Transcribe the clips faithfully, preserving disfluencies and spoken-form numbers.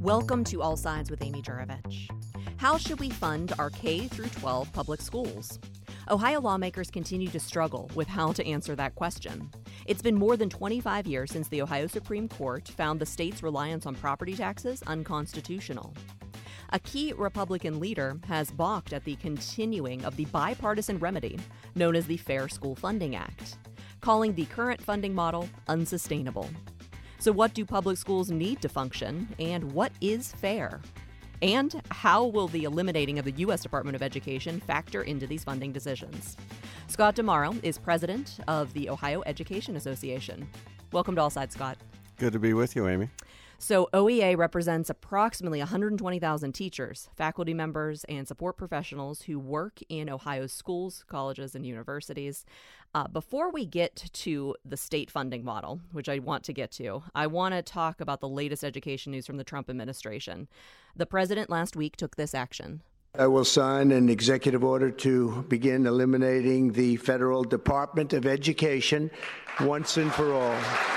Welcome to All Sides with Amy Juravich. How should we fund our K through twelve public schools? Ohio lawmakers continue to struggle with how to answer that question. It's been more than twenty-five years since the Ohio Supreme Court found the state's reliance on property taxes unconstitutional. A key Republican leader has balked at the continuing of the bipartisan remedy known as the Fair School Funding Act, calling the current funding model unsustainable. So what do public schools need to function, and what is fair? And how will the eliminating of the U S Department of Education factor into these funding decisions? Scott DeMauro is president of the Ohio Education Association. Welcome to All Sides, Scott. Good to be with you, Amy. So O E A represents approximately one hundred twenty thousand teachers, faculty members, and support professionals who work in Ohio's schools, colleges, and universities. Uh, before we get to the state funding model, which I want to get to, I want to talk about the latest education news from the Trump administration. The president last week took this action. I will sign an executive order to begin eliminating the Federal Department of Education once and for all.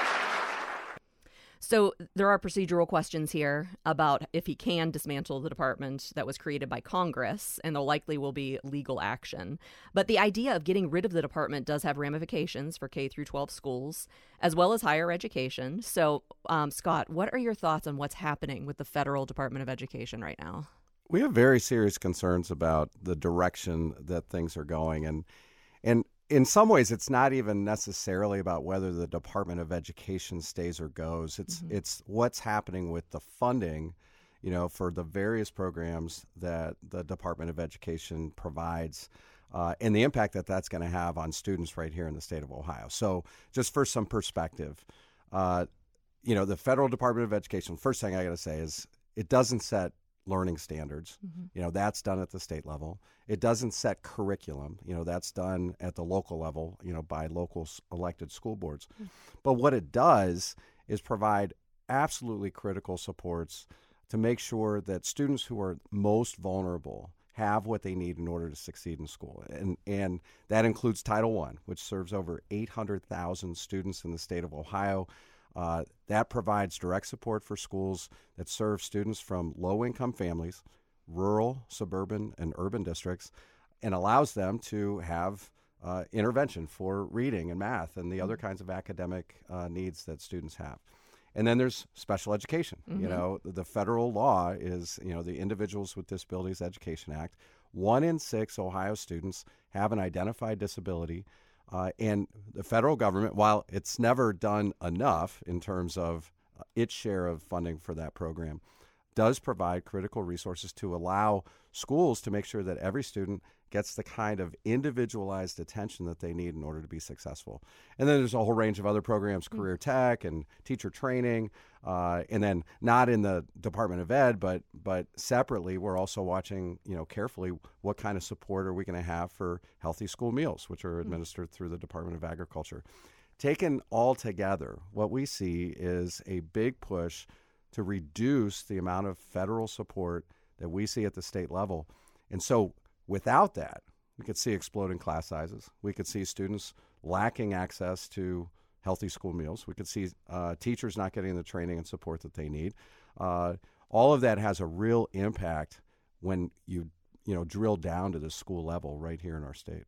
So there are procedural questions here about if he can dismantle the department that was created by Congress, and there likely will be legal action. But the idea of getting rid of the department does have ramifications for K through twelve schools, as well as higher education. So, um, Scott, what are your thoughts on what's happening with the Federal Department of Education right now? We have very serious concerns about the direction that things are going. And, and in some ways, it's not even necessarily about whether the Department of Education stays or goes. It's mm-hmm. it's what's happening with the funding, you know, for the various programs that the Department of Education provides, uh, and the impact that that's going to have on students right here in the state of Ohio. So, just for some perspective, uh, you know, the Federal Department of Education. First thing I got to say is it doesn't set learning standards. Mm-hmm. You know, that's done at the state level. It doesn't set curriculum. You know, that's done at the local level, you know, by local elected school boards. Mm-hmm. But what it does is provide absolutely critical supports to make sure that students who are most vulnerable have what they need in order to succeed in school. And and that includes Title One, which serves over eight hundred thousand students in the state of Ohio. Uh, that provides direct support for schools that serve students from low-income families, rural, suburban, and urban districts, and allows them to have uh, intervention for reading and math and the other kinds of academic uh, needs that students have. And then there's special education. Mm-hmm. You know, the federal law is, you know, the Individuals with Disabilities Education Act. One in six Ohio students have an identified disability. Uh, and the federal government, while it's never done enough in terms of uh, its share of funding for that program, does provide critical resources to allow schools to make sure that every student gets the kind of individualized attention that they need in order to be successful. And then there's a whole range of other programs, mm-hmm. career tech and teacher training, uh, and then not in the Department of Ed, but but separately, we're also watching, you know, carefully what kind of support are we going to have for healthy school meals, which are administered mm-hmm. through the Department of Agriculture. Taken all together, what we see is a big push to reduce the amount of federal support that we see at the state level. And so without that, we could see exploding class sizes. We could see students lacking access to healthy school meals. We could see uh, teachers not getting the training and support that they need. Uh, all of that has a real impact when you, you know, drill down to the school level right here in our state.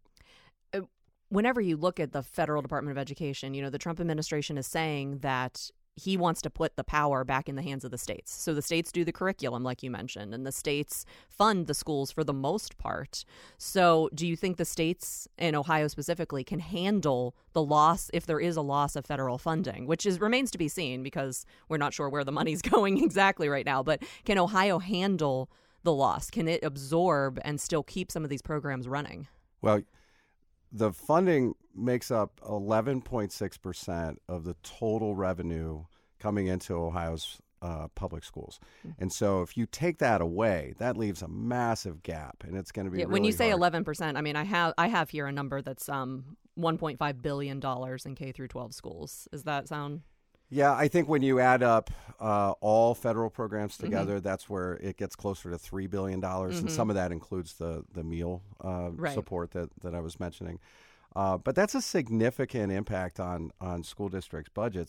Whenever you look at the Federal Department of Education, you know, the Trump administration is saying that he wants to put the power back in the hands of the states. So the states do the curriculum, like you mentioned, and the states fund the schools for the most part. So do you think the states, and Ohio specifically, can handle the loss if there is a loss of federal funding, which is remains to be seen because we're not sure where the money's going exactly right now. But can Ohio handle the loss? Can it absorb and still keep some of these programs running? Well, the funding makes up eleven point six percent of the total revenue coming into Ohio's uh, public schools. Mm-hmm. And so if you take that away, that leaves a massive gap, and it's going to be yeah, really When you say hard. eleven percent, I mean, I have I have here a number that's um one point five billion dollars in K through twelve schools. Does that sound... Yeah, I think when you add up uh, all federal programs together, mm-hmm. that's where it gets closer to three billion dollars, mm-hmm. and some of that includes the, the meal uh, right. support that, that I was mentioning. Uh, but that's a significant impact on, on school districts' budgets.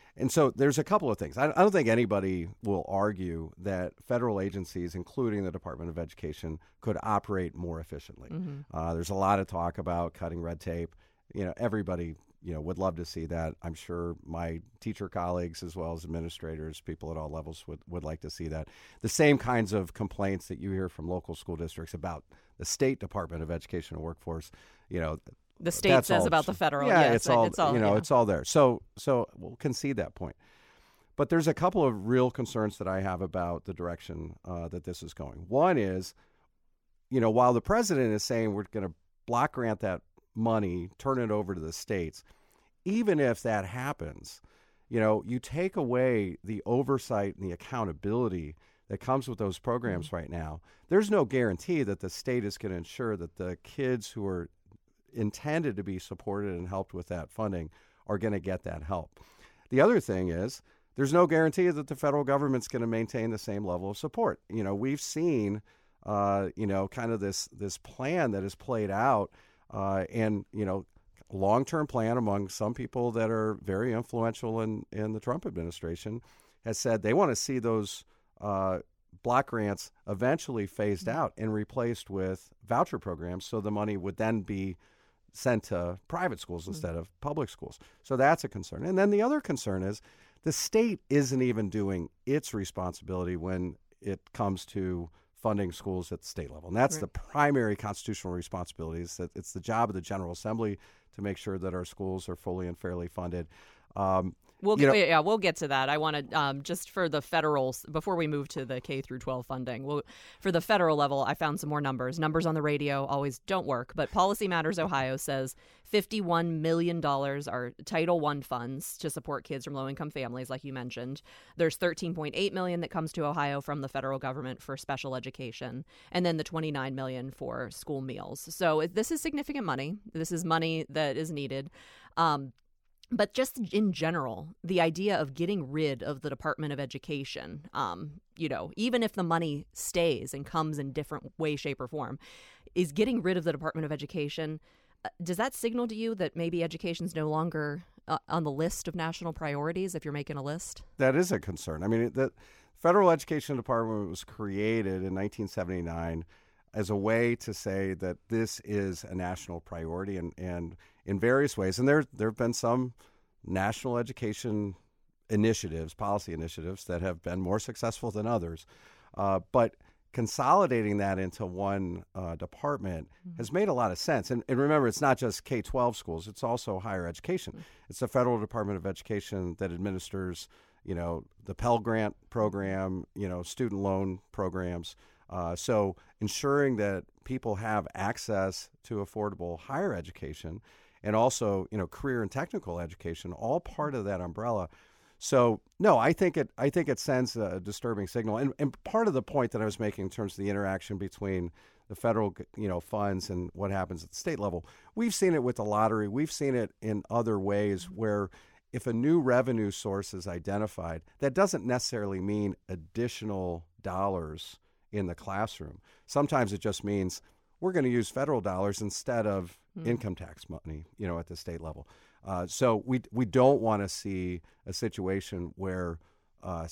And so there's a couple of things. I, I don't think anybody will argue that federal agencies, including the Department of Education, could operate more efficiently. Mm-hmm. Uh, there's a lot of talk about cutting red tape. You know, everybody, you know, would love to see that. I'm sure my teacher colleagues, as well as administrators, people at all levels would, would like to see that. The same kinds of complaints that you hear from local school districts about the state Department of Education and Workforce, you know, the state says all, about the federal. Yeah, yes, it's all, it's all you know, yeah. it's all there. So, so we'll concede that point. But there's a couple of real concerns that I have about the direction uh, that this is going. One is, you know, while the president is saying we're going to block grant that money, turn it over to the states, even if that happens, you know, you take away the oversight and the accountability that comes with those programs mm-hmm. right now. There's no guarantee that the state is going to ensure that the kids who are intended to be supported and helped with that funding are going to get that help. The other thing is there's no guarantee that the federal government's going to maintain the same level of support. You know, we've seen, uh, you know, kind of this this plan that is played out uh, and, you know, long-term plan among some people that are very influential in, in the Trump administration has said they want to see those uh, block grants eventually phased mm-hmm. out and replaced with voucher programs so the money would then be sent to private schools mm-hmm. instead of public schools. So that's a concern. And then the other concern is the state isn't even doing its responsibility when it comes to funding schools at the state level. And that's right. the primary constitutional responsibility. Is that it's the job of the General Assembly to make sure that our schools are fully and fairly funded. Um, We'll you know, yeah, we'll get to that. I want to um, just for the federal before we move to the K through twelve funding. We'll, for the federal level, I found some more numbers. Numbers on the radio always don't work, but Policy Matters Ohio says fifty-one million dollars are Title one funds to support kids from low-income families, like you mentioned. There's thirteen point eight million dollars that comes to Ohio from the federal government for special education, and then the twenty-nine million dollars for school meals. So this is significant money. This is money that is needed. Um, But just in general, the idea of getting rid of the Department of Education, um, you know, even if the money stays and comes in different way, shape, or form, is getting rid of the Department of Education. Uh, does that signal to you that maybe education's no longer uh, on the list of national priorities if you're making a list? That is a concern. I mean, the Federal Education Department was created in nineteen seventy-nine as a way to say that this is a national priority and, and in various ways. And there there have been some national education initiatives, policy initiatives that have been more successful than others. Uh, but consolidating that into one uh, department mm-hmm. has made a lot of sense. And, and remember, it's not just K twelve schools, it's also higher education. Mm-hmm. It's the Federal Department of Education that administers, you know, the Pell Grant program, you know, student loan programs. Uh, so ensuring that people have access to affordable higher education and also, you know, career and technical education, all part of that umbrella. So, no, I think it I think it sends a disturbing signal. And, and part of the point that I was making in terms of the interaction between the federal, you know, funds and what happens at the state level, we've seen it with the lottery. We've seen it in other ways where if a new revenue source is identified, that doesn't necessarily mean additional dollars in the classroom. Sometimes it just means we're going to use federal dollars instead of mm. income tax money, you know, at the state level. Uh, so we we don't want to see a situation where uh,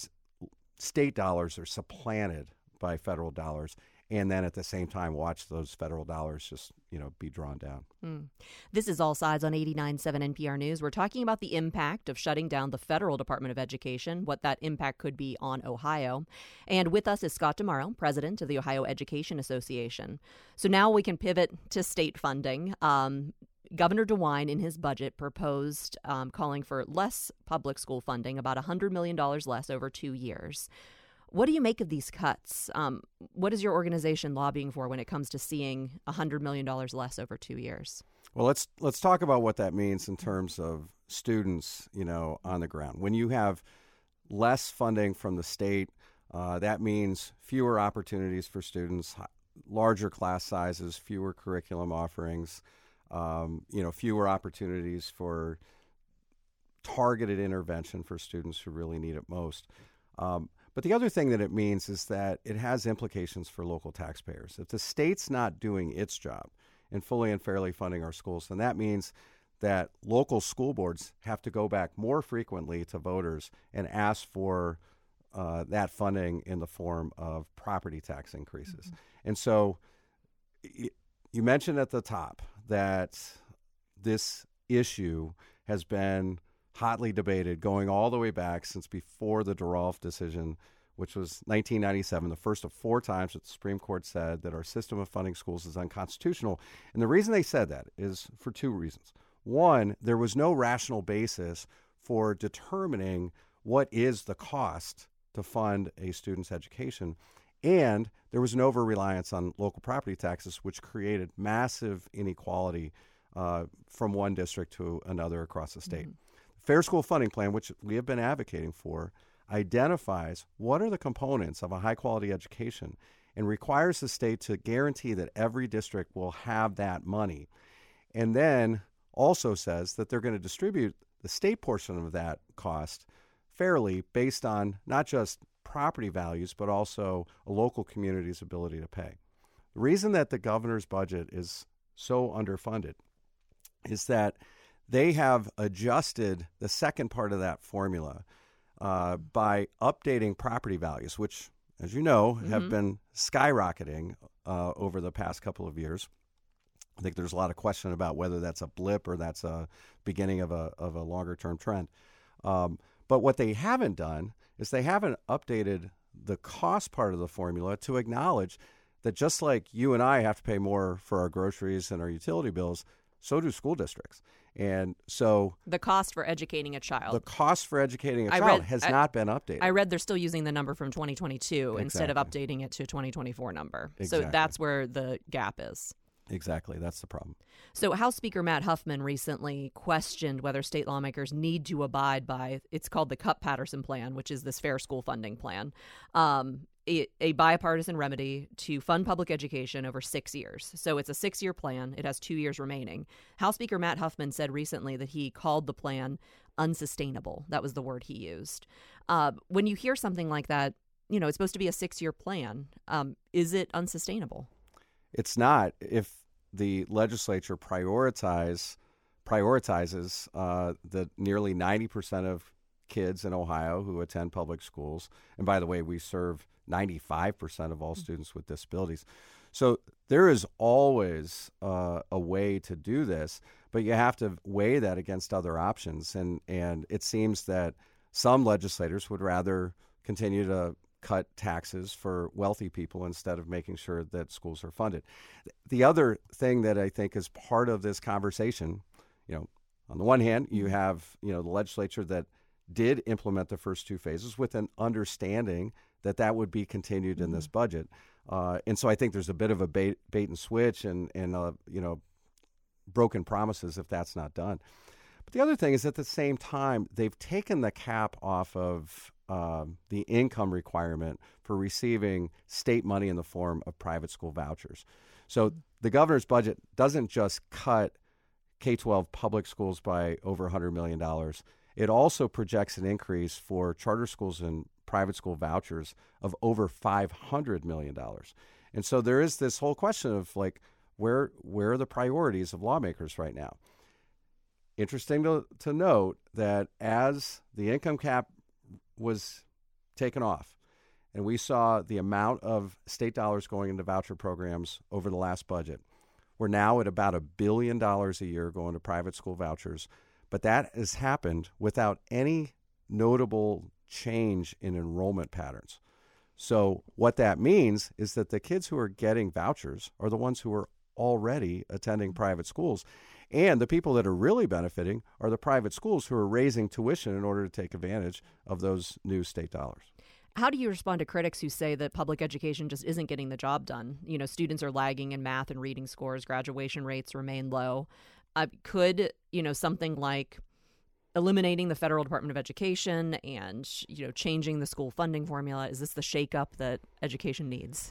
state dollars are supplanted by federal dollars, and then at the same time watch those federal dollars just, you know, be drawn down. Mm. This is All Sides on eighty-nine point seven N P R News. We're talking about the impact of shutting down the federal Department of Education, what that impact could be on Ohio. And with us is Scott DeMauro, president of the Ohio Education Association. So now we can pivot to state funding. Um, Governor DeWine, in his budget, proposed um, calling for less public school funding, about one hundred million dollars less over two years. What do you make of these cuts? Um, what is your organization lobbying for when it comes to seeing one hundred million dollars less over two years? Well, let's let's talk about what that means in terms of students, you know, on the ground. When you have less funding from the state, uh, that means fewer opportunities for students, larger class sizes, fewer curriculum offerings, um, you know, fewer opportunities for targeted intervention for students who really need it most. Um, But the other thing that it means is that it has implications for local taxpayers. If the state's not doing its job in fully and fairly funding our schools, then that means that local school boards have to go back more frequently to voters and ask for uh, that funding in the form of property tax increases. Mm-hmm. And so y- you mentioned at the top that this issue has been hotly debated going all the way back since before the Duralf decision, which was nineteen ninety-seven, the first of four times that the Supreme Court said that our system of funding schools is unconstitutional. And the reason they said that is for two reasons. One, there was no rational basis for determining what is the cost to fund a student's education. And there was an over-reliance on local property taxes, which created massive inequality uh, from one district to another across the state. Mm-hmm. Fair School Funding Plan, which we have been advocating for, identifies what are the components of a high-quality education and requires the state to guarantee that every district will have that money. And then also says that they're going to distribute the state portion of that cost fairly based on not just property values, but also a local community's ability to pay. The reason that the governor's budget is so underfunded is that they have adjusted the second part of that formula uh, by updating property values, which, as you know, mm-hmm. have been skyrocketing uh, over the past couple of years. I think there's a lot of question about whether that's a blip or that's a beginning of a of a longer-term trend. Um, but what they haven't done is they haven't updated the cost part of the formula to acknowledge that just like you and I have to pay more for our groceries and our utility bills, so do school districts. And so the cost for educating a child. The cost for educating a I child read, has I, not been updated. I read they're still using the number from twenty twenty-two exactly. instead of updating it to a twenty twenty-four number. Exactly. So that's where the gap is. Exactly. That's the problem. So House Speaker Matt Huffman recently questioned whether state lawmakers need to abide by, it's called the Cupp-Patterson Plan, which is this fair school funding plan, um, a, a bipartisan remedy to fund public education over six years. So it's a six-year plan. It has two years remaining. House Speaker Matt Huffman said recently that he called the plan unsustainable. That was the word he used. Uh, when you hear something like that, you know, it's supposed to be a six-year plan. Um, is it unsustainable? It's not if the legislature prioritize prioritizes uh, the nearly ninety percent of kids in Ohio who attend public schools. And by the way, we serve ninety-five percent of all students with disabilities. So there is always uh, a way to do this, but you have to weigh that against other options. And, and it seems that some legislators would rather continue to cut taxes for wealthy people instead of making sure that schools are funded. The other thing that I think is part of this conversation, you know, on the one hand, you have, you know, the legislature that did implement the first two phases with an understanding that that would be continued mm-hmm. in this budget. Uh, and so I think there's a bit of a bait, bait and switch and, and uh, you know, broken promises if that's not done. But the other thing is at the same time, they've taken the cap off of Um, the income requirement for receiving state money in the form of private school vouchers. So the governor's budget doesn't just cut K twelve public schools by over one hundred million dollars. It also projects an increase for charter schools and private school vouchers of over five hundred million dollars. And so there is this whole question of like, where, where are the priorities of lawmakers right now? Interesting to, to note that as the income cap was taken off, and we saw the amount of state dollars going into voucher programs over the last budget. We're now at about a billion dollars a year going to private school vouchers, but that has happened without any notable change in enrollment patterns. So what that means is that the kids who are getting vouchers are the ones who are already attending private schools. And the people that are really benefiting are the private schools who are raising tuition in order to take advantage of those new state dollars. How do you respond to critics who say that public education just isn't getting the job done? You know, students are lagging in math and reading scores. Graduation rates remain low. Uh, could, you know, something like eliminating the federal Department of Education and, you know, changing the school funding formula, is this the shakeup that education needs?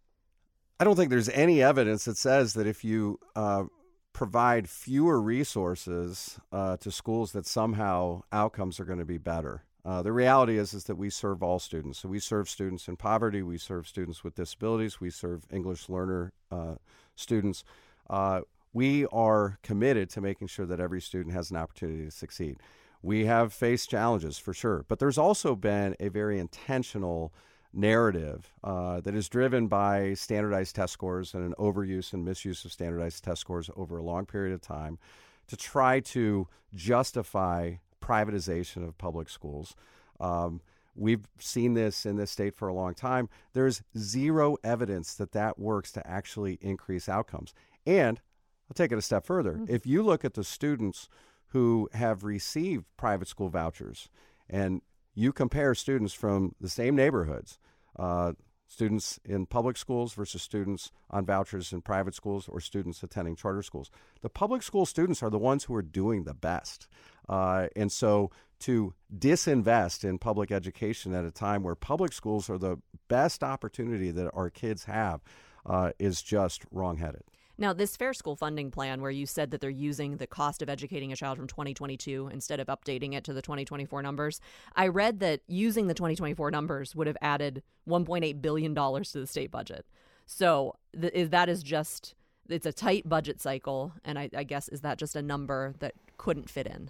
I don't think there's any evidence that says that if you uh, provide fewer resources uh, to schools that somehow outcomes are going to be better. Uh, the reality is, is that we serve all students. So we serve students in poverty, we serve students with disabilities, we serve English learner uh, students. Uh, we are committed to making sure that every student has an opportunity to succeed. We have faced challenges for sure, but there's also been a very intentional narrative uh, that is driven by standardized test scores and an overuse and misuse of standardized test scores over a long period of time to try to justify privatization of public schools. Um, we've seen this in this state for a long time. There's zero evidence that that works to actually increase outcomes. And I'll take it a step further. Mm-hmm. If you look at the students who have received private school vouchers and you compare students from the same neighborhoods, uh, students in public schools versus students on vouchers in private schools or students attending charter schools, the public school students are the ones who are doing the best. Uh, and so to disinvest in public education at a time where public schools are the best opportunity that our kids have uh, is just wrongheaded. Now, this Fair School Funding Plan, where you said that they're using the cost of educating a child from twenty twenty-two instead of updating it to the twenty twenty-four numbers, I read that using the twenty twenty-four numbers would have added one point eight billion dollars to the state budget. So th- that is just, it's a tight budget cycle, and I, I guess, is that just a number that couldn't fit in?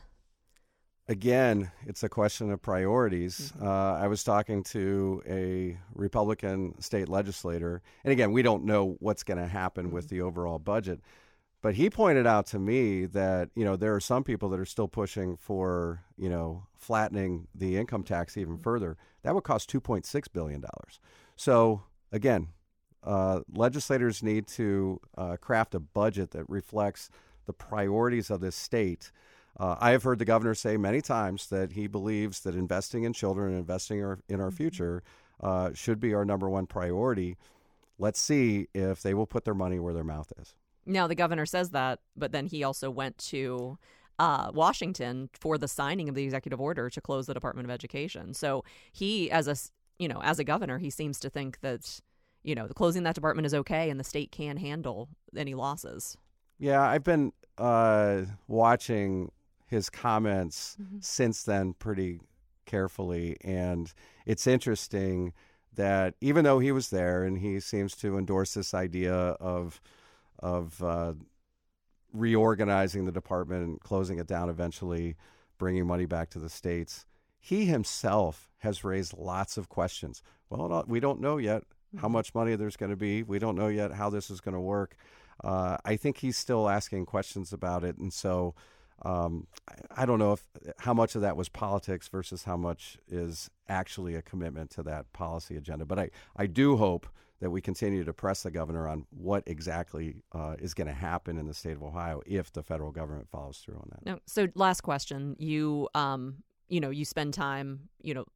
Again, it's a question of priorities. Mm-hmm. Uh, I was talking to a Republican state legislator, and again, we don't know what's going to happen mm-hmm. with the overall budget, but he pointed out to me that, you know, there are some people that are still pushing for, you know, flattening the income tax even mm-hmm. further. That would cost two point six billion dollars. So again, uh, legislators need to uh, craft a budget that reflects the priorities of this state. Uh, I have heard the governor say many times that he believes that investing in children and investing our, in our future uh, should be our number one priority. Let's see if they will put their money where their mouth is. Now, the governor says that, but then he also went to uh, Washington for the signing of the executive order to close the Department of Education. So he, as a, you know, as a governor, he seems to think that, you know, closing that department is okay and the state can handle any losses. Yeah, I've been uh, watching his comments mm-hmm. since then pretty carefully. And it's interesting that even though he was there and he seems to endorse this idea of of uh, reorganizing the department and closing it down eventually, bringing money back to the states, he himself has raised lots of questions. Well, we don't know yet mm-hmm. how much money there's going to be. We don't know yet how this is going to work. Uh, I think he's still asking questions about it. And so Um, I, I don't know if how much of that was politics versus how much is actually a commitment to that policy agenda. But I, I do hope that we continue to press the governor on what exactly uh, is going to happen in the state of Ohio if the federal government follows through on that. No, so last question, you um, you know, you spend time, you know,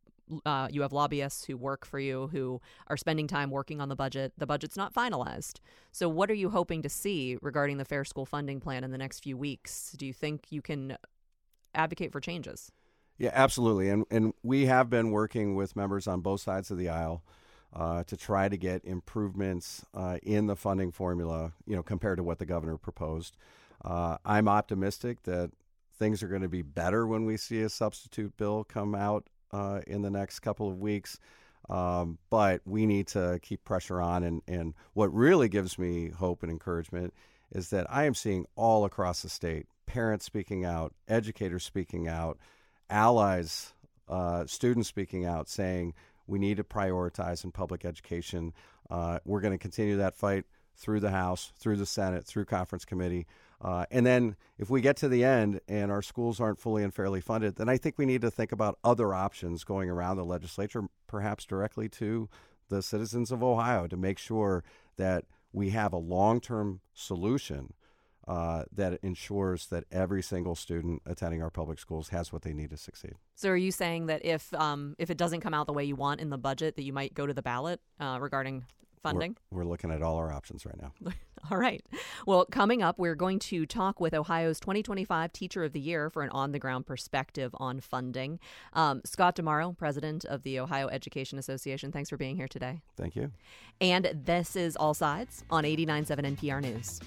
Uh, you have lobbyists who work for you who are spending time working on the budget. The budget's not finalized. So what are you hoping to see regarding the Fair School Funding Plan in the next few weeks? Do you think you can advocate for changes? Yeah, absolutely. And and we have been working with members on both sides of the aisle uh, to try to get improvements uh, in the funding formula, you know, compared to what the governor proposed. Uh, I'm optimistic that things are going to be better when we see a substitute bill come out Uh, in the next couple of weeks. Um, but we need to keep pressure on. And, and what really gives me hope and encouragement is that I am seeing all across the state, parents speaking out, educators speaking out, allies, uh, students speaking out, saying we need to prioritize in public education. Uh, we're going to continue that fight through the House, through the Senate, through conference committee. Uh, and then if we get to the end and our schools aren't fully and fairly funded, then I think we need to think about other options going around the legislature, perhaps directly to the citizens of Ohio, to make sure that we have a long-term solution uh, that ensures that every single student attending our public schools has what they need to succeed. So are you saying that if um, if it doesn't come out the way you want in the budget, that you might go to the ballot uh, regarding funding? We're, we're looking at all our options right now. All right. Well, coming up, we're going to talk with Ohio's twenty twenty-five Teacher of the Year for an on-the-ground perspective on funding. Um, Scott DeMauro, president of the Ohio Education Association. Thanks for being here today. Thank you. And this is All Sides on eighty-nine point seven N P R News.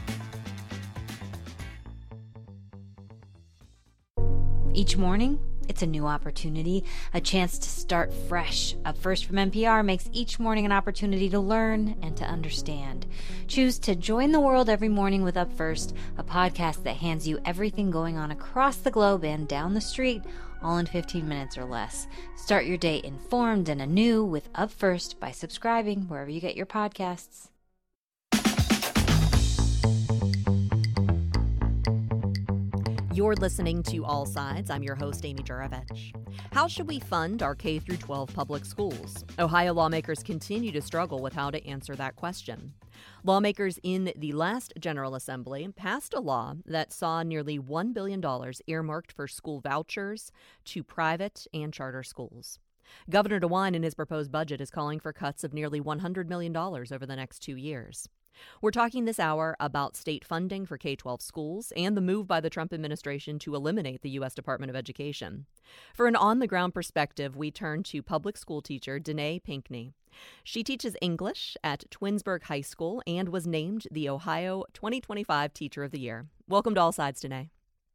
Each morning, It's a new opportunity, a chance to start fresh. Up First from N P R makes each morning an opportunity to learn and to understand. Choose to join the world every morning with Up First, a podcast that hands you everything going on across the globe and down the street, all in fifteen minutes or less. Start your day informed and anew with Up First by subscribing wherever you get your podcasts. You're listening to All Sides. I'm your host, Amy Juravich. How should we fund our K through twelve public schools? Ohio lawmakers continue to struggle with how to answer that question. Lawmakers in the last General Assembly passed a law that saw nearly one billion dollars earmarked for school vouchers to private and charter schools. Governor DeWine in his proposed budget is calling for cuts of nearly one hundred million dollars over the next two years. We're talking this hour about state funding for K twelve schools and the move by the Trump administration to eliminate the U S Department of Education. For an on-the-ground perspective, we turn to public school teacher Danae Pinkney. She teaches English at Twinsburg High School and was named the Ohio twenty twenty-five Teacher of the Year. Welcome to All Sides, Danae.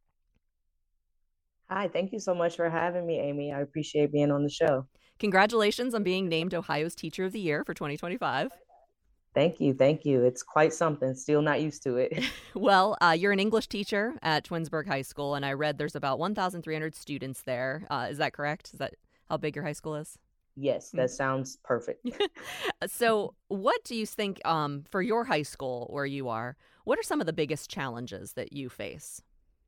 Hi, thank you so much for having me, Amy. I appreciate being on the show. Congratulations on being named Ohio's Teacher of the Year for twenty twenty-five. Thank you. Thank you. It's quite something. Still not used to it. Well, uh, you're an English teacher at Twinsburg High School, and I read there's about one thousand three hundred students there. Uh, is that correct? Is that how big your high school is? Yes, that sounds perfect. So what do you think um, for your high school where you are, what are some of the biggest challenges that you face?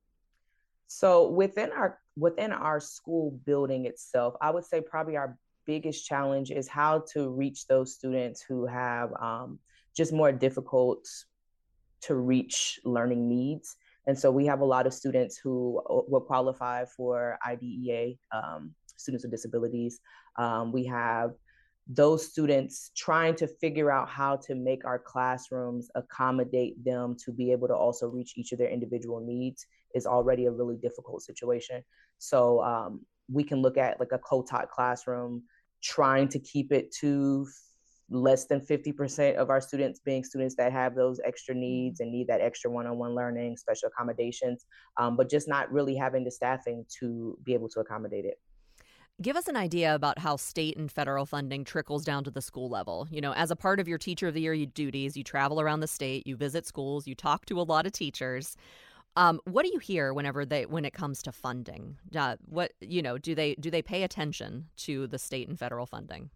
So within our within our school building itself, I would say probably our biggest challenge is how to reach those students who have um, just more difficult to reach learning needs. And so we have a lot of students who will qualify for I D E A, um, students with disabilities. Um, we have those students trying to figure out how to make our classrooms accommodate them to be able to also reach each of their individual needs is already a really difficult situation. So um, we can look at like a co-taught classroom, trying to keep it to less than fifty percent of our students being students that have those extra needs and need that extra one-on-one learning, special accommodations, um, but just not really having the staffing to be able to accommodate it. Give us an idea about how state and federal funding trickles down to the school level. You know, as a part of your Teacher of the Year duties, you travel around the state, you visit schools, you talk to a lot of teachers. Um, what do you hear whenever they when it comes to funding? Uh, what you know, do they do they pay attention to the state and federal funding?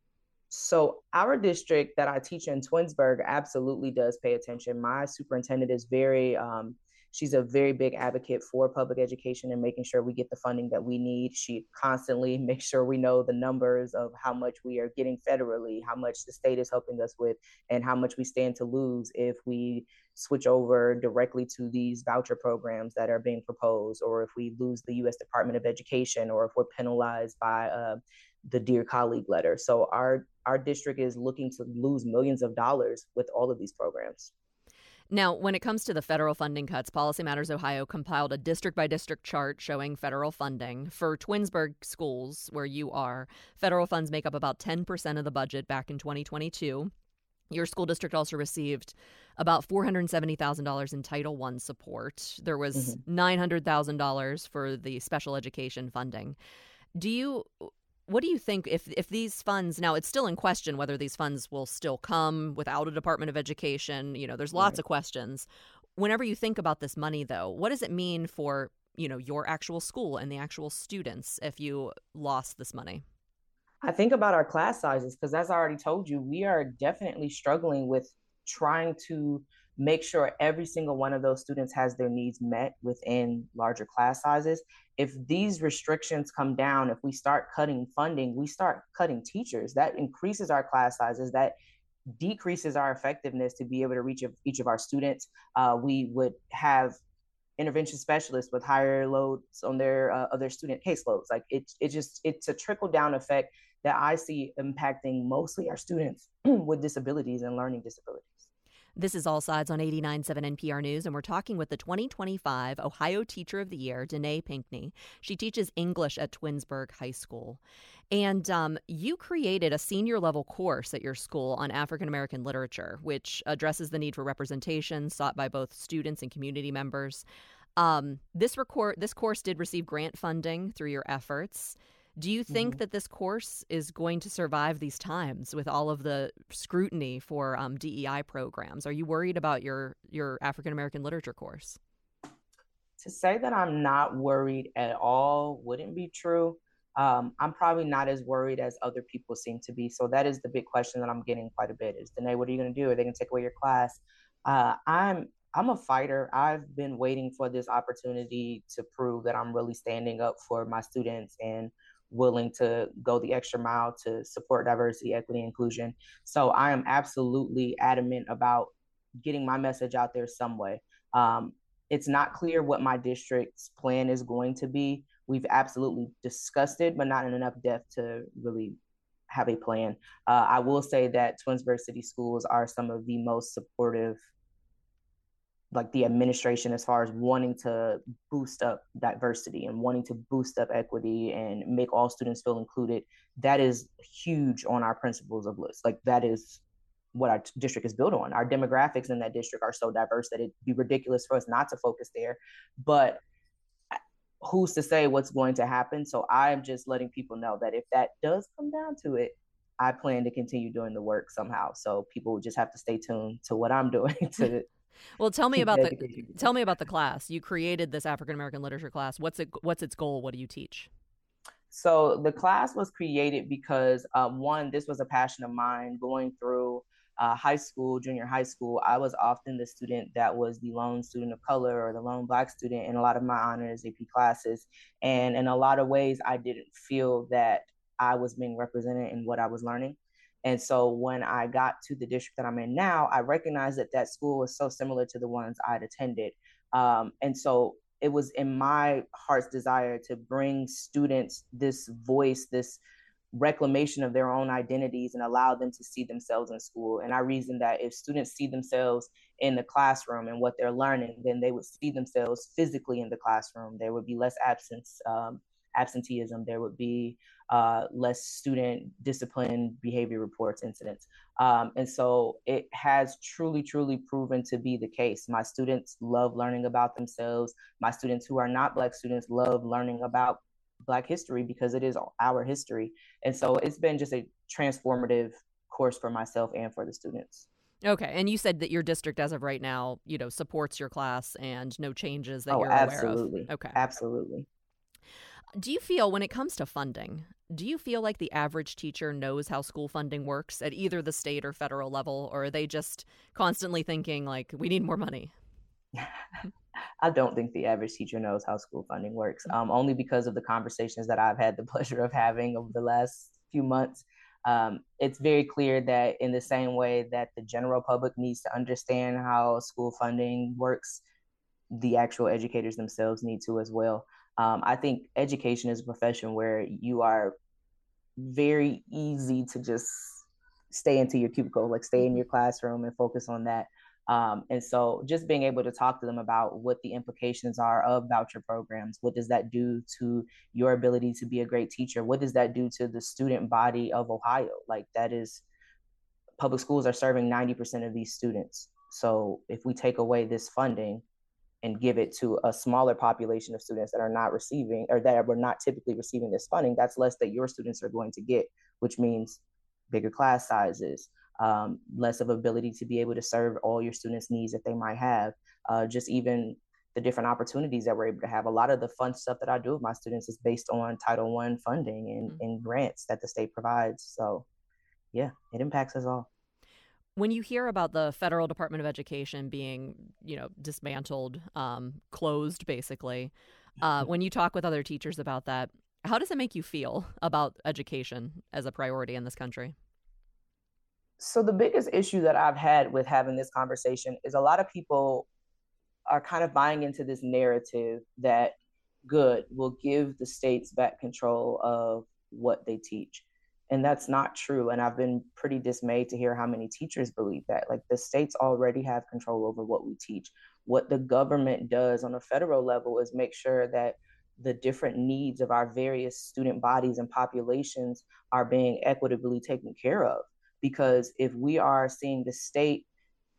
So our district that I teach in Twinsburg absolutely does pay attention. My superintendent is very um, she's a very big advocate for public education and making sure we get the funding that we need. She constantly makes sure we know the numbers of how much we are getting federally, how much the state is helping us with, and how much we stand to lose if we switch over directly to these voucher programs that are being proposed, or if we lose the U S Department of Education, or if we're penalized by uh, the Dear Colleague letter. So our, our district is looking to lose millions of dollars with all of these programs. Now, when it comes to the federal funding cuts, Policy Matters Ohio compiled a district-by-district chart showing federal funding. For Twinsburg schools, where you are, federal funds make up about ten percent of the budget back in twenty twenty-two. Your school district also received about four hundred seventy thousand dollars in Title one support. There was mm-hmm. nine hundred thousand dollars for the special education funding. Do you... What do you think if if these funds, now it's still in question whether these funds will still come without a Department of Education, you know, there's lots right. of questions. Whenever you think about this money, though, what does it mean for, you know, your actual school and the actual students if you lost this money? I think about our class sizes, because as I already told you, we are definitely struggling with trying to make sure every single one of those students has their needs met within larger class sizes. If these restrictions come down, if we start cutting funding, we start cutting teachers. That increases our class sizes. That decreases our effectiveness to be able to reach each of our students. Uh, we would have intervention specialists with higher loads on their uh, of their student caseloads. Like it, it just it's a trickle down effect that I see impacting mostly our students with disabilities and learning disabilities. This is All Sides on eighty-nine point seven N P R News, and we're talking with the twenty twenty-five Ohio Teacher of the Year, Danae Pinkney. She teaches English at Twinsburg High School. And um, you created a senior-level course at your school on African-American literature, which addresses the need for representation sought by both students and community members. Um, this record, this course did receive grant funding through your efforts. Do you think mm-hmm. that this course is going to survive these times with all of the scrutiny for um, D E I programs? Are you worried about your, your African American literature course? To say that I'm not worried at all wouldn't be true. Um, I'm probably not as worried as other people seem to be. So that is the big question that I'm getting quite a bit is, Danae, what are you going to do? Are they going to take away your class? Uh, I'm I'm a fighter. I've been waiting for this opportunity to prove that I'm really standing up for my students and willing to go the extra mile to support diversity, equity, inclusion. So I am absolutely adamant about getting my message out there some way. Um, it's not clear what my district's plan is going to be. We've absolutely discussed it, but not in enough depth to really have a plan. Uh, I will say that Twinsburg City Schools are some of the most supportive, like the administration, as far as wanting to boost up diversity and wanting to boost up equity and make all students feel included. That is huge on our principles of list. Like that is what our district is built on. Our demographics in that district are so diverse that it'd be ridiculous for us not to focus there. But who's to say what's going to happen? So I'm just letting people know that if that does come down to it, I plan to continue doing the work somehow. So people will just have to stay tuned to what I'm doing to Well, tell me about the tell me about the class. You created this African American literature class. What's it? What's its goal? What do you teach? So the class was created because um, one, this was a passion of mine. Going through uh, high school, junior high school, I was often the student that was the lone student of color or the lone Black student in a lot of my honors A P classes. And in a lot of ways, I didn't feel that I was being represented in what I was learning. And so when I got to the district that I'm in now, I recognized that that school was so similar to the ones I'd attended. Um, and so it was in my heart's desire to bring students this voice, this reclamation of their own identities and allow them to see themselves in school. And I reasoned that if students see themselves in the classroom and what they're learning, then they would see themselves physically in the classroom. There would be less absence, um, absenteeism. There would be uh, less student discipline, behavior reports, incidents. Um, and so it has truly, truly proven to be the case. My students love learning about themselves. My students who are not Black students love learning about Black history because it is our history. And so it's been just a transformative course for myself and for the students. Okay. And you said that your district as of right now, you know, supports your class and no changes that oh, you're absolutely. aware of. Okay. Absolutely. Do you feel when it comes to funding, do you feel like the average teacher knows how school funding works at either the state or federal level, or are they just constantly thinking like, we need more money? I don't think the average teacher knows how school funding works, um, only because of the conversations that I've had the pleasure of having over the last few months. Um, it's very clear that in the same way that the general public needs to understand how school funding works, the actual educators themselves need to as well. Um, I think education is a profession where you are very easy to just stay into your cubicle, like stay in your classroom and focus on that. Um, and so just being able to talk to them about what the implications are of voucher programs, what does that do to your ability to be a great teacher? What does that do to the student body of Ohio? Like that is, public schools are serving ninety percent of these students. So if we take away this funding and give it to a smaller population of students that are not receiving or that were not typically receiving this funding, that's less that your students are going to get, which means bigger class sizes, um, less of ability to be able to serve all your students' needs that they might have, uh, just even the different opportunities that we're able to have. A lot of the fun stuff that I do with my students is based on Title One funding and, mm-hmm. and grants that the state provides. So yeah, it impacts us all. When you hear about the federal Department of Education being, you know, dismantled, um, closed, basically, uh, when you talk with other teachers about that, how does it make you feel about education as a priority in this country? So the biggest issue that I've had with having this conversation is a lot of people are kind of buying into this narrative that good will give the states back control of what they teach. And that's not true. And I've been pretty dismayed to hear how many teachers believe that. Like the states already have control over what we teach. What the government does on a federal level is make sure that the different needs of our various student bodies and populations are being equitably taken care of. Because if we are seeing the state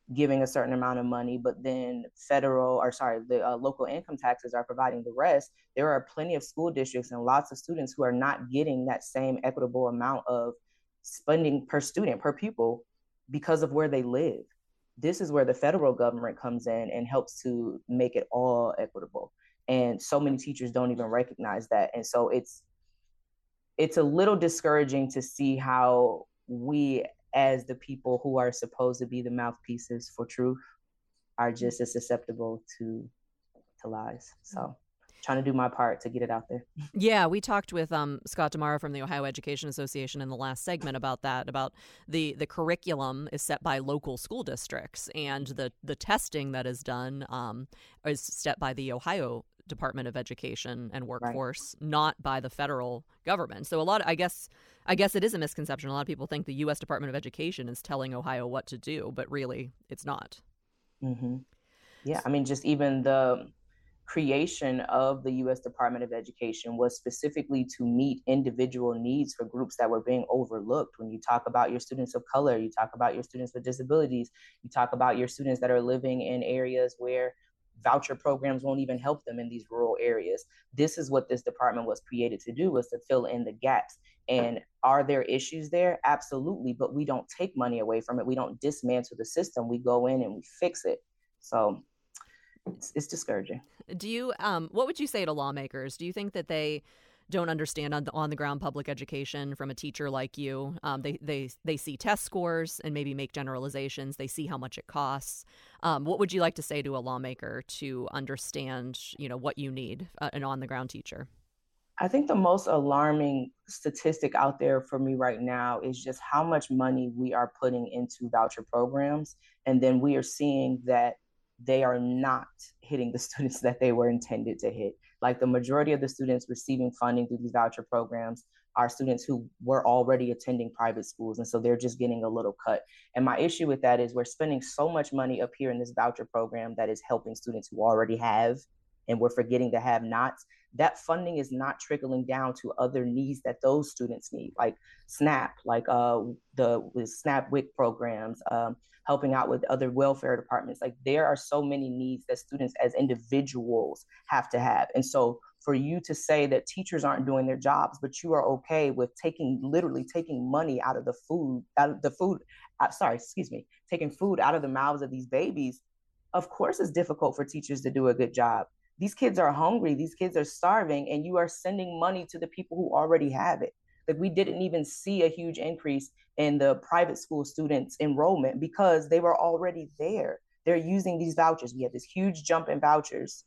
giving a certain amount of money, but then federal or sorry, the uh, local income taxes are providing the rest. There are plenty of school districts and lots of students who are not getting that same equitable amount of spending per student, per pupil, because of where they live. This is where the federal government comes in and helps to make it all equitable. And so many teachers don't even recognize that. And so it's it's a little discouraging to see how we, as the people who are supposed to be the mouthpieces for truth, are just as susceptible to to lies. So trying to do my part to get it out there. Yeah, we talked with um, Scott Demara from the Ohio Education Association in the last segment about that, about the, the curriculum is set by local school districts, and the, the testing that is done um, is set by the Ohio Department of Education and Workforce, right, not by the federal government. So a lot of, I guess, I guess it is a misconception. A lot of people think the U S Department of Education is telling Ohio what to do, but really it's not. Mm-hmm. Yeah, I mean, just even the creation of the U S Department of Education was specifically to meet individual needs for groups that were being overlooked. When you talk about your students of color, you talk about your students with disabilities, you talk about your students that are living in areas where voucher programs won't even help them in these rural areas. This is what this department was created to do, was to fill in the gaps. And are there issues there? Absolutely. But we don't take money away from it. We don't dismantle the system. We go in and we fix it. So it's, it's discouraging. Do you, um, what would you say to lawmakers? Do you think that they don't understand on the on the ground public education from a teacher like you? Um, they they they see test scores and maybe make generalizations. They see how much it costs. Um, what would you like to say to a lawmaker to understand, you know, what you need, uh, an on the ground teacher? I think the most alarming statistic out there for me right now is just how much money we are putting into voucher programs, and then we are seeing that they are not hitting the students that they were intended to hit. Like, the majority of the students receiving funding through these voucher programs are students who were already attending private schools. And so they're just getting a little cut. And my issue with that is we're spending so much money up here in this voucher program that is helping students who already have, and we're forgetting the have-nots. That funding is not trickling down to other needs that those students need, like SNAP, like uh, the with SNAP W I C programs, um, helping out with other welfare departments. Like, there are so many needs that students as individuals have to have. And so for you to say that teachers aren't doing their jobs, but you are okay with taking, literally taking money out of the food, out of the food, uh, sorry, excuse me, taking food out of the mouths of these babies, of course it's difficult for teachers to do a good job. These kids are hungry, these kids are starving, and you are sending money to the people who already have it. Like, we didn't even see a huge increase in the private school students' enrollment because they were already there. They're using these vouchers. We have this huge jump in vouchers,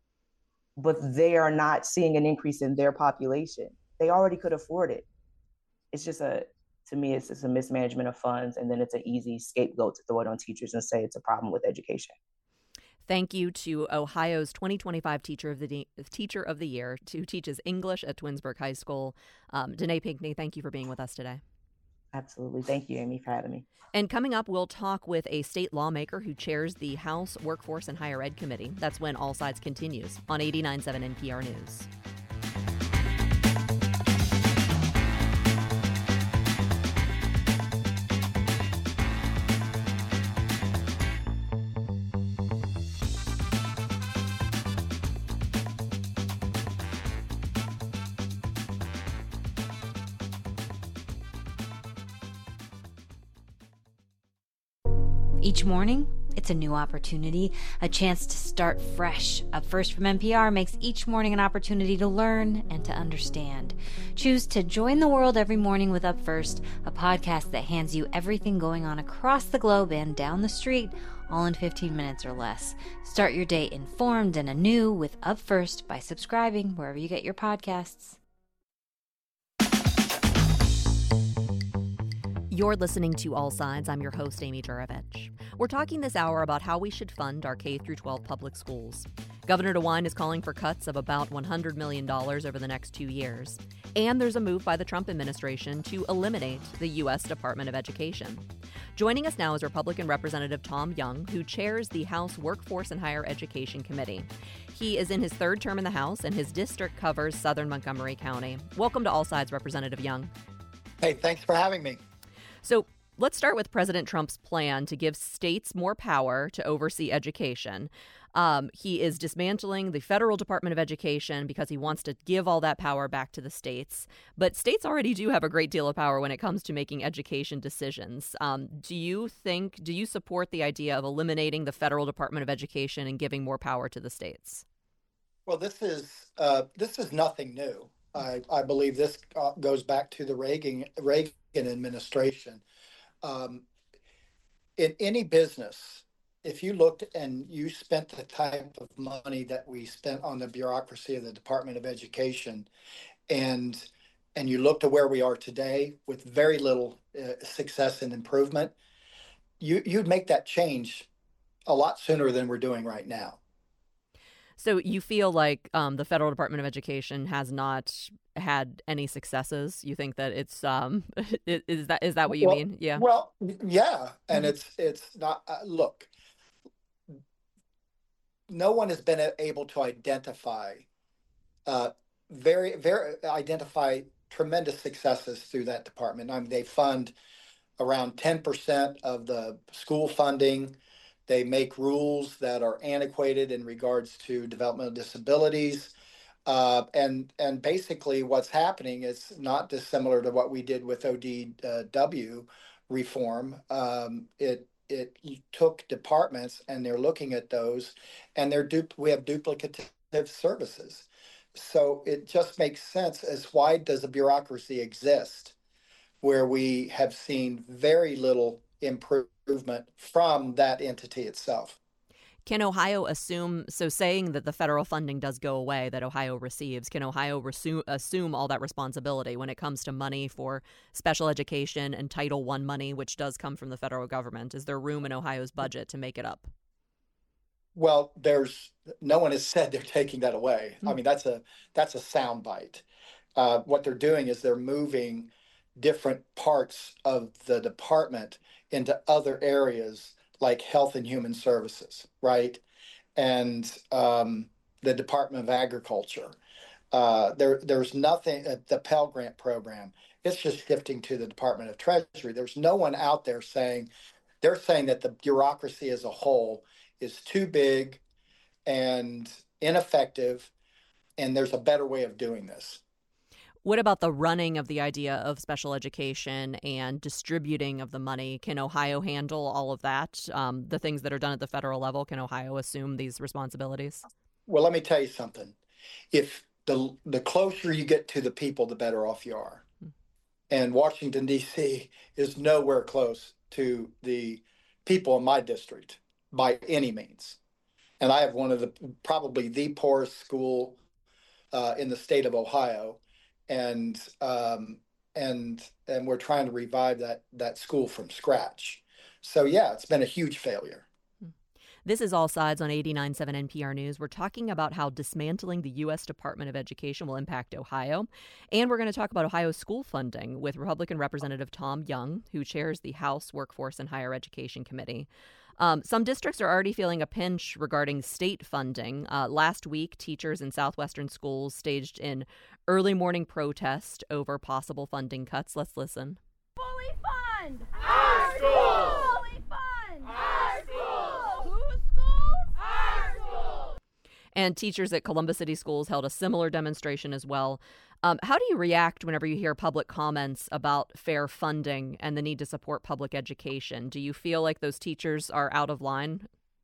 but they are not seeing an increase in their population. They already could afford it. It's just a, to me, it's just a mismanagement of funds, and then it's an easy scapegoat to throw it on teachers and say it's a problem with education. Thank you to Ohio's twenty twenty-five Teacher of the De- Teacher of the Year, who teaches English at Twinsburg High School. Um, Danae Pinckney, thank you for being with us today. Absolutely. Thank you, Amy, for having me. And coming up, we'll talk with a state lawmaker who chairs the House Workforce and Higher Ed Committee. That's when All Sides continues on eighty-nine point seven N P R News. Each morning, it's a new opportunity, a chance to start fresh. Up First from N P R makes each morning an opportunity to learn and to understand. Choose to join the world every morning with Up First, a podcast that hands you everything going on across the globe and down the street, all in fifteen minutes or less. Start your day informed and anew with Up First by subscribing wherever you get your podcasts. You're listening to All Sides. I'm your host, Amy Juravich. We're talking this hour about how we should fund our K through twelve public schools. Governor DeWine is calling for cuts of about one hundred million dollars over the next two years. And there's a move by the Trump administration to eliminate the U S Department of Education. Joining us now is Republican Representative Tom Young, who chairs the House Workforce and Higher Education Committee. He is in his third term in the House, and his district covers southern Montgomery County. Welcome to All Sides, Representative Young. Hey, thanks for having me. So let's start with President Trump's plan to give states more power to oversee education. Um, he is dismantling the federal Department of Education because he wants to give all that power back to the states. But states already do have a great deal of power when it comes to making education decisions. Um, do you think, do you support the idea of eliminating the federal Department of Education and giving more power to the states? Well, this is uh, this is nothing new. I, I believe this uh, goes back to the Reagan Reagan administration. Um, in any business, if you looked and you spent the type of money that we spent on the bureaucracy of the Department of Education, and and you looked at where we are today with very little uh, success and improvement, you you'd make that change a lot sooner than we're doing right now. So you feel like um, the federal Department of Education has not had any successes? You think that it's um, is that is that what you well, mean? Yeah. Well, yeah, and it's it's not. Uh, look, no one has been able to identify uh, very very identify tremendous successes through that department. I mean, they fund around ten percent of the school funding. They make rules that are antiquated in regards to developmental disabilities. Uh, and and basically what's happening is not dissimilar to what we did with O D W reform. Um, it it took departments and they're looking at those and they're du- we have duplicative services. So it just makes sense as why does a bureaucracy exist where we have seen very little improvement from that entity itself. Can Ohio assume, so saying that the federal funding does go away that Ohio receives, can Ohio resu- assume all that responsibility when it comes to money for special education and Title one money, which does come from the federal government? Is there room in Ohio's budget to make it up? Well, there's no one has said they're taking that away. Mm-hmm. I mean, that's a that's a soundbite. Uh, what they're doing is they're moving different parts of the department into other areas like health and human services, right? And um, the Department of Agriculture. Uh, there, there's nothing, uh, the Pell Grant program, it's just shifting to the Department of Treasury. There's no one out there saying, they're saying that the bureaucracy as a whole is too big and ineffective, and there's a better way of doing this. What about the running of the idea of special education and distributing of the money? Can Ohio handle all of that? Um, the things that are done at the federal level, can Ohio assume these responsibilities? Well, let me tell you something. If the the closer you get to the people, the better off you are. Hmm. And Washington, D C is nowhere close to the people in my district by any means. And I have one of the, probably the poorest school uh, in the state of Ohio. And um, and and we're trying to revive that that school from scratch. So yeah, it's been a huge failure. This is All Sides on eighty-nine point seven N P R News. We're talking about how dismantling the U S Department of Education will impact Ohio. And we're going to talk about Ohio school funding with Republican Representative Tom Young, who chairs the House Workforce and Higher Education Committee. Um, some districts are already feeling a pinch regarding state funding. Uh, last week, teachers in southwestern schools staged an early morning protest over possible funding cuts. Let's listen. Fully fund our schools! Fully fund our schools! Whose schools? Our schools! And teachers at Columbus City Schools held a similar demonstration as well. Um, how do you react whenever you hear public comments about fair funding and the need to support public education? Do you feel like those teachers are out of line?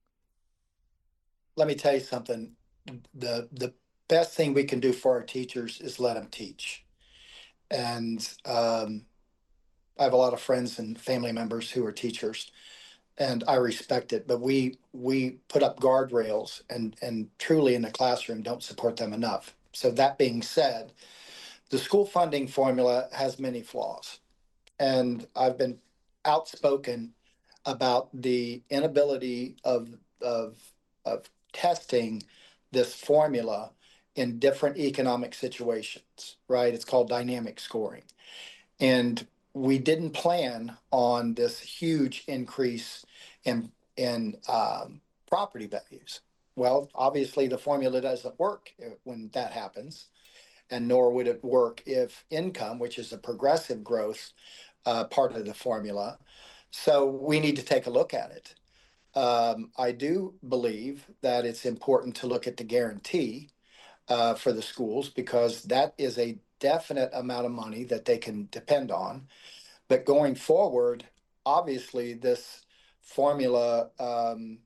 Let me tell you something. The the best thing we can do for our teachers is let them teach. And um, I have a lot of friends and family members who are teachers, and I respect it. But we we put up guardrails and, and truly in the classroom don't support them enough. So that being said, the school funding formula has many flaws, and I've been outspoken about the inability of of of testing this formula in different economic situations, right? It's called dynamic scoring. And we didn't plan on this huge increase in in um, property values. Well, obviously the formula doesn't work when that happens. And nor would it work if income, which is a progressive growth, uh, part of the formula. So we need to take a look at it. Um, I do believe that it's important to look at the guarantee uh, for the schools, because that is a definite amount of money that they can depend on. But going forward, obviously, this formula, um,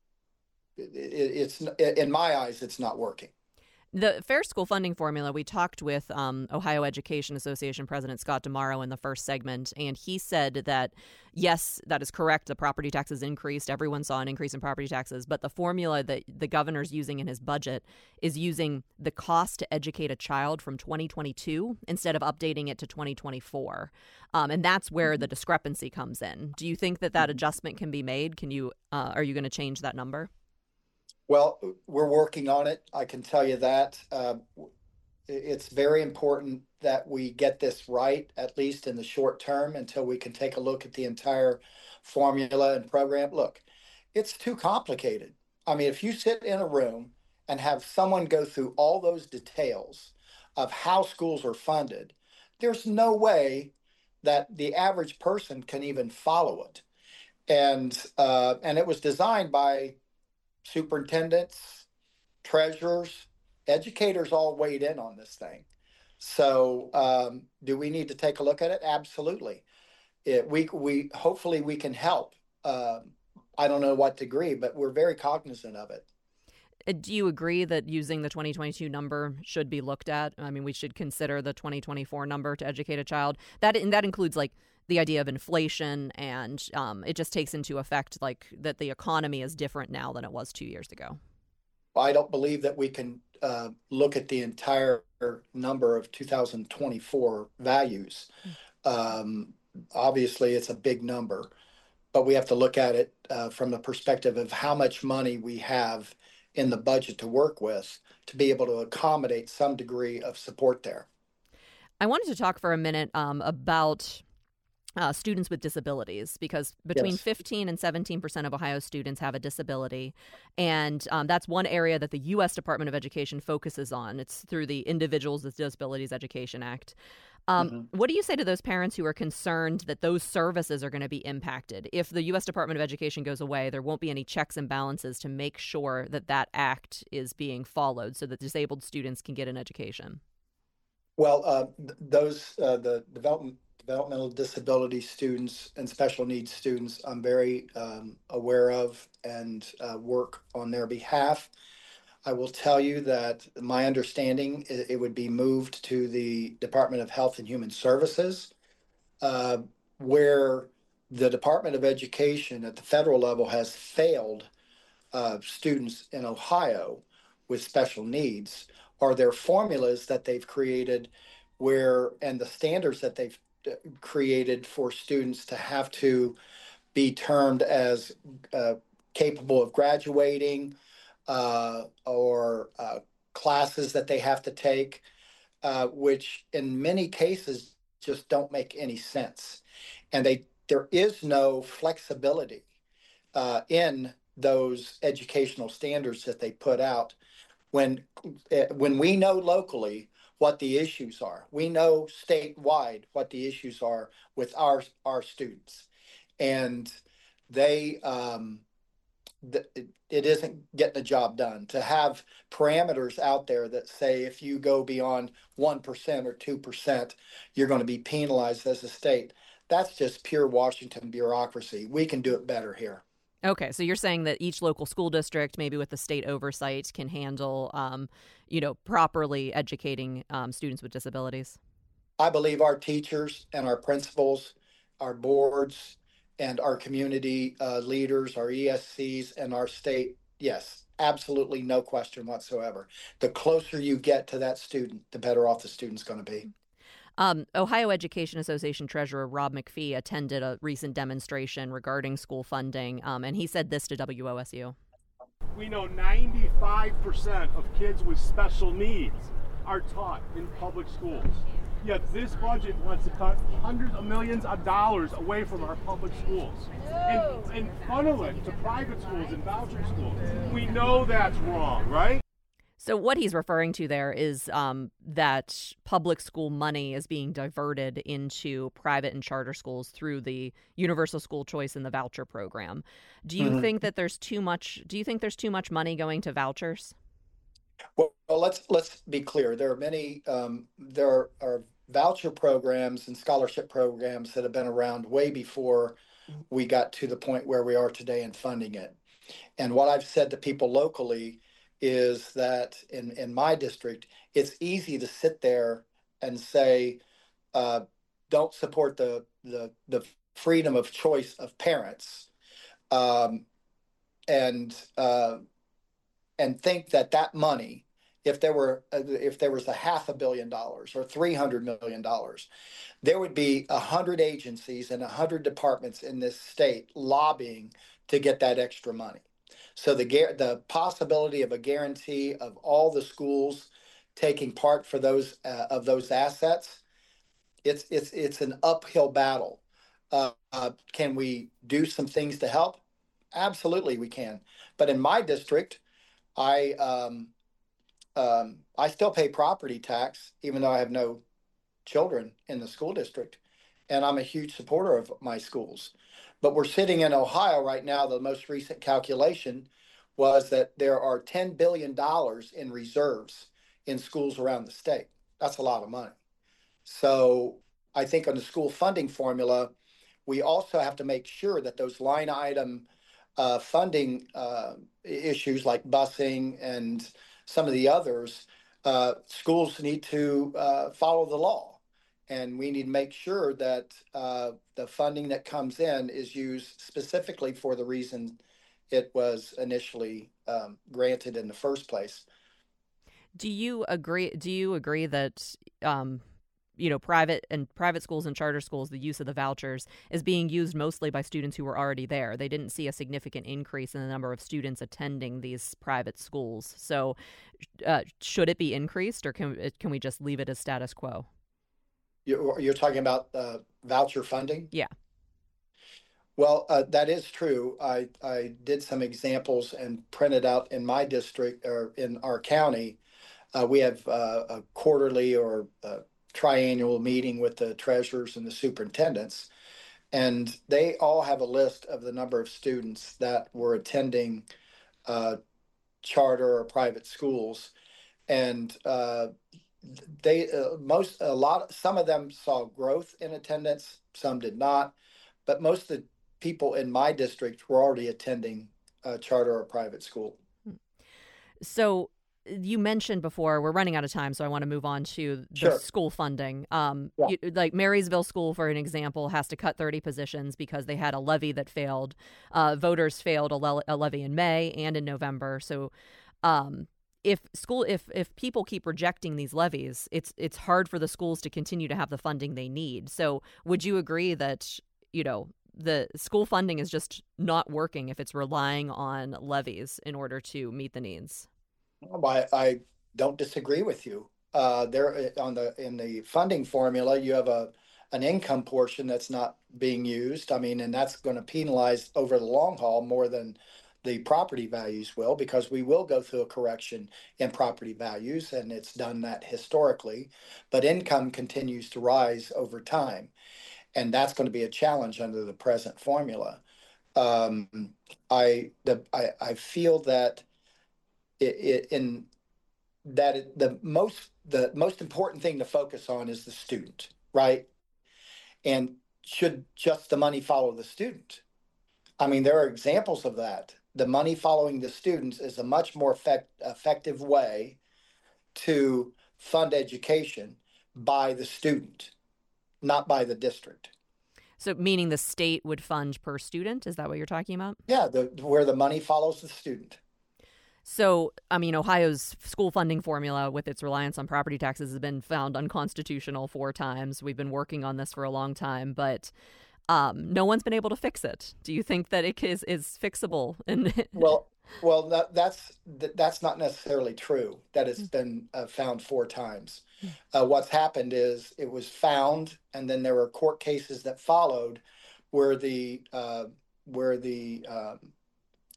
it, it's in my eyes, it's not working. The Fair School Funding Formula, we talked with um, Ohio Education Association President Scott DeMauro in the first segment, and he said that, yes, that is correct. The property taxes increased. Everyone saw an increase in property taxes. But the formula that the governor's using in his budget is using the cost to educate a child from twenty twenty-two instead of updating it to twenty twenty-four. Um, and that's where the discrepancy comes in. Do you think that that adjustment can be made? Can you? Uh, are you going to change that number? Well, we're working on it. I can tell you that. Uh, it's very important that we get this right, at least in the short term, until we can take a look at the entire formula and program. Look, it's too complicated. I mean, if you sit in a room and have someone go through all those details of how schools are funded, there's no way that the average person can even follow it. And uh, and it was designed by superintendents, treasurers, educators all weighed in on this thing. So um, do we need to take a look at it? Absolutely. It, we, we hopefully we can help. Uh, I don't know what degree, but we're very cognizant of it. Do you agree that using the twenty twenty-two number should be looked at? I mean, we should consider the twenty twenty-four number to educate a child. That and that includes like the idea of inflation, and um, it just takes into effect like that the economy is different now than it was two years ago. I don't believe that we can uh, look at the entire number of two thousand twenty-four values. Um, obviously, it's a big number, but we have to look at it uh, from the perspective of how much money we have in the budget to work with to be able to accommodate some degree of support there. I wanted to talk for a minute um, about Uh, students with disabilities, because between yes. fifteen and seventeen percent of Ohio students have a disability. And um, that's one area that the U S Department of Education focuses on. It's through the Individuals with Disabilities Education Act. Um, mm-hmm. What do you say to those parents who are concerned that those services are going to be impacted? If the U S Department of Education goes away, there won't be any checks and balances to make sure that that act is being followed so that disabled students can get an education. Well, uh, th- those, uh, the development developmental disability students and special needs students, I'm very um, aware of and uh, work on their behalf. I will tell you that my understanding is it would be moved to the Department of Health and Human Services, uh, where the Department of Education at the federal level has failed uh, students in Ohio with special needs, are their formulas that they've created where, and the standards that they've created for students to have to be termed as uh, capable of graduating uh, or uh, classes that they have to take, uh, which in many cases just don't make any sense. And they there is no flexibility uh, in those educational standards that they put out when uh, when we know locally what the issues are. We know statewide what the issues are with our our students, and they um, th- it, it isn't getting the job done. To have parameters out there that say if you go beyond one percent or two percent, you're going to be penalized as a state. That's just pure Washington bureaucracy. We can do it better here. Okay, so you're saying that each local school district, maybe with the state oversight, can handle, um, you know, properly educating um, students with disabilities? I believe our teachers and our principals, our boards, and our community uh, leaders, our E S Cs, and our state, yes, absolutely no question whatsoever. The closer you get to that student, the better off the student's going to be. Um, Ohio Education Association Treasurer Rob McPhee attended a recent demonstration regarding school funding, um, and he said this to W O S U. We know ninety-five percent of kids with special needs are taught in public schools. Yet this budget wants to cut hundreds of millions of dollars away from our public schools and, and funnel it to private schools and voucher schools. We know that's wrong, right? So what he's referring to there is um, that public school money is being diverted into private and charter schools through the universal school choice and the voucher program. Do you Mhm. think that there's too much? Do you think there's too much money going to vouchers? Well, well, let's let's be clear. There are many um, there are voucher programs and scholarship programs that have been around way before we got to the point where we are today in funding it. And what I've said to people locally is that in in my district, it's easy to sit there and say, uh, don't support the the the freedom of choice of parents, um, and uh, and think that that money, if there were uh, if there was a half a billion dollars or three hundred million dollars, there would be a hundred agencies and a hundred departments in this state lobbying to get that extra money. So the the possibility of a guarantee of all the schools taking part for those uh, of those assets, it's it's it's an uphill battle. Uh, uh, can we do some things to help? Absolutely, we can. But in my district, I um, um, I still pay property tax, even though I have no children in the school district, and I'm a huge supporter of my schools. But we're sitting in Ohio right now. The most recent calculation was that there are ten billion dollars in reserves in schools around the state. That's a lot of money. So I think on the school funding formula, we also have to make sure that those line item uh, funding uh, issues like busing and some of the others, uh, schools need to uh, follow the law. And we need to make sure that uh, the funding that comes in is used specifically for the reason it was initially um, granted in the first place. Do you agree? Do you agree that um, you know, private and private schools and charter schools, the use of the vouchers is being used mostly by students who were already there? They didn't see a significant increase in the number of students attending these private schools. So, uh, should it be increased, or can can we just leave it as status quo? You're, you're talking about uh, voucher funding? Yeah. Well, uh, that is true. I, I did some examples and printed out in my district or in our county. Uh, we have uh, a quarterly or a triannual meeting with the treasurers and the superintendents, and they all have a list of the number of students that were attending uh, charter or private schools. And uh, they uh, most a lot some of them saw growth in attendance, some did not, but most of the people in my district were already attending a charter or private school. So you mentioned before, we're running out of time, so I want to move on to the Sure. school funding. Um, Yeah. you, like Marysville School, for an example, has to cut thirty positions because they had a levy that failed. Uh, voters failed a, le- a levy in May and in November. So um, if school, if if people keep rejecting these levies, it's it's hard for the schools to continue to have the funding they need. So would you agree that, you know, the school funding is just not working if it's relying on levies in order to meet the needs? I, I don't disagree with you. Uh, there on the in the funding formula, you have a an income portion that's not being used. I mean, and that's going to penalize over the long haul more than the property values will, because we will go through a correction in property values, and it's done that historically. But income continues to rise over time, and that's going to be a challenge under the present formula. Um, I the I, I feel that it, it in that it, the most the most important thing to focus on is the student, right? And should just the money follow the student? I mean, there are examples of that. The money following the students is a much more effect, effective way to fund education by the student, not by the district. So meaning the state would fund per student? Is that what you're talking about? Yeah, the where the money follows the student. So, I mean, Ohio's school funding formula with its reliance on property taxes has been found unconstitutional four times. We've been working on this for a long time, but um, no one's been able to fix it. Do you think that it is, is fixable? And well, well, that, that's that, that's not necessarily true. That it's been uh, found four times. Uh, what's happened is it was found, and then there were court cases that followed, where the uh, where the um,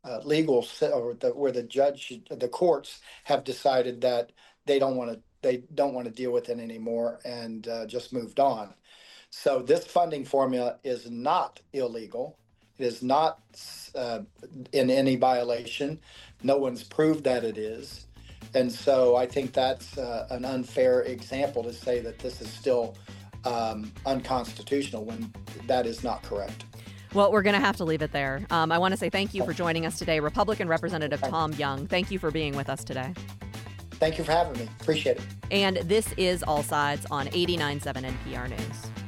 uh, legal or the, where the judge, the courts have decided that they don't want to they don't want to deal with it anymore and uh, just moved on. So this funding formula is not illegal. It is not uh, in any violation. No one's proved that it is. And so I think that's uh, an unfair example to say that this is still um, unconstitutional when that is not correct. Well, we're going to have to leave it there. Um, I want to say thank you for joining us today, Republican Representative Tom Young. Thank you for being with us today. Thank you for having me. Appreciate it. And this is All Sides on eighty-nine point seven N P R News.